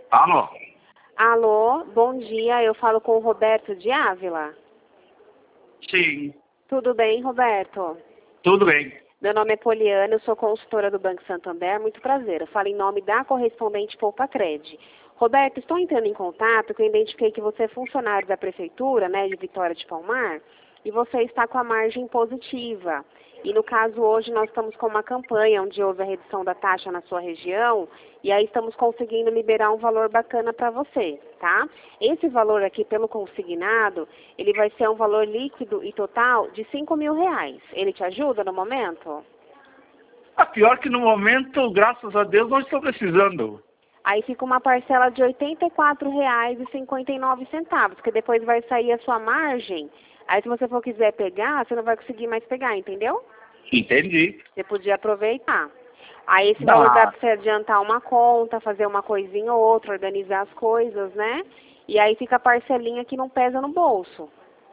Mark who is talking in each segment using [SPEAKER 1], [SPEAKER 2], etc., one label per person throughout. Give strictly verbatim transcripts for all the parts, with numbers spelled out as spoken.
[SPEAKER 1] Alô?
[SPEAKER 2] Alô, bom dia, eu falo com o Roberto de Ávila.
[SPEAKER 1] Sim,
[SPEAKER 2] Tudo bem, Roberto?
[SPEAKER 1] tudo bem.
[SPEAKER 2] Meu nome é Poliana, eu sou consultora do Banco Santander, muito prazer. Eu falo em nome da correspondente Poupa-Cred. Roberto, estou entrando em contato, que eu identifiquei que você é funcionário da Prefeitura, né, de Vitória de Palmar, e você está com a margem positiva. E no caso hoje nós estamos com uma campanha onde houve a redução da taxa na sua região, e aí estamos conseguindo liberar um valor bacana para você, tá? Esse valor aqui pelo consignado, ele vai ser um valor líquido e total de cinco mil reais. Ele te ajuda no momento?
[SPEAKER 1] Ah, pior que no momento, graças a Deus, não estou precisando.
[SPEAKER 2] Aí fica uma parcela de oitenta e quatro reais e cinquenta e nove centavos, que depois vai sair a sua margem. Aí se você for quiser pegar, você não vai conseguir mais pegar, entendeu?
[SPEAKER 1] Entendi.
[SPEAKER 2] Você podia aproveitar. Aí esse valor dá
[SPEAKER 1] Ah,
[SPEAKER 2] para você adiantar uma conta, fazer uma coisinha ou outra, organizar as coisas, né? E aí fica a parcelinha que não pesa no bolso.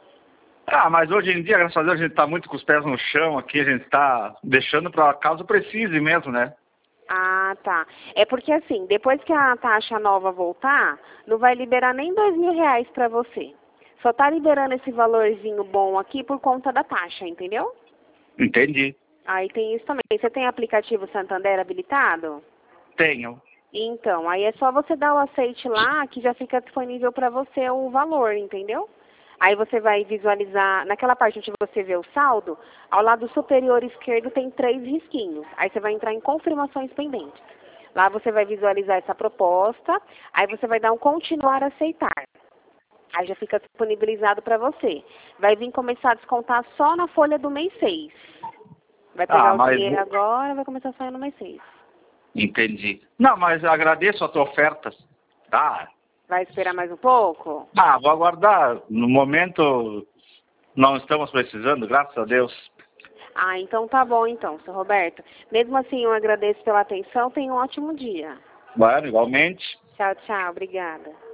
[SPEAKER 1] ah, mas hoje em dia, graças a Deus, a gente está muito com os pés no chão aqui, a gente está deixando para caso precise mesmo, né?
[SPEAKER 2] Ah, tá. É porque assim, depois que a taxa nova voltar, não vai liberar nem dois mil reais para você. Só tá liberando esse valorzinho bom aqui por conta da taxa, entendeu?
[SPEAKER 1] Entendi.
[SPEAKER 2] Aí tem isso também. Você tem aplicativo Santander habilitado?
[SPEAKER 1] Tenho.
[SPEAKER 2] Então, aí é só você dar o aceite lá que já fica disponível para você o valor, entendeu? Aí você vai visualizar, naquela parte onde você vê o saldo, ao lado superior esquerdo tem três risquinhos. Aí você vai entrar em confirmações pendentes. Lá você vai visualizar essa proposta, aí você vai dar um continuar a aceitar. Aí já fica disponibilizado para você. Vai vir começar a descontar só na folha do mês seis. Vai
[SPEAKER 1] Ah,
[SPEAKER 2] pegar o
[SPEAKER 1] mas...
[SPEAKER 2] dinheiro agora, vai começar a sair no mês seis.
[SPEAKER 1] Entendi. Não, mas agradeço a tua oferta. Tá.
[SPEAKER 2] Vai esperar mais um pouco?
[SPEAKER 1] Ah, vou aguardar. No momento, não estamos precisando, graças a Deus.
[SPEAKER 2] Ah, então tá bom então, seu Roberto. Mesmo assim, eu agradeço pela atenção. Tenha um ótimo dia.
[SPEAKER 1] Bueno, igualmente.
[SPEAKER 2] Tchau, tchau. Obrigada.